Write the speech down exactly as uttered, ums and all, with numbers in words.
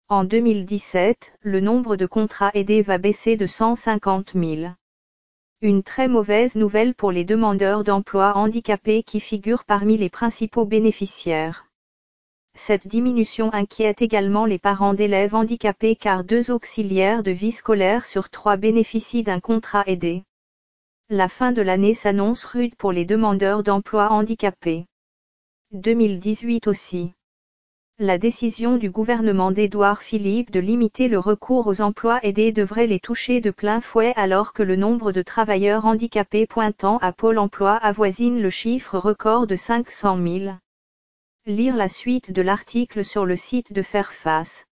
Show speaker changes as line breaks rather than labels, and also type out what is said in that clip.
En deux mille dix-sept, le nombre de contrats aidés va baisser de cent cinquante mille. Une très mauvaise nouvelle pour les demandeurs d'emploi handicapés qui figurent parmi les principaux bénéficiaires. Cette diminution inquiète également les parents d'élèves handicapés car deux auxiliaires de vie scolaire sur trois bénéficient d'un contrat aidé. La fin de l'année s'annonce rude pour les demandeurs d'emploi handicapés. deux mille dix-huit aussi. La décision du gouvernement d'Édouard Philippe de limiter le recours aux emplois aidés devrait les toucher de plein fouet alors que le nombre de travailleurs handicapés pointant à Pôle emploi avoisine le chiffre record de cinq cent mille. Lire la suite de l'article sur le site de Fairface.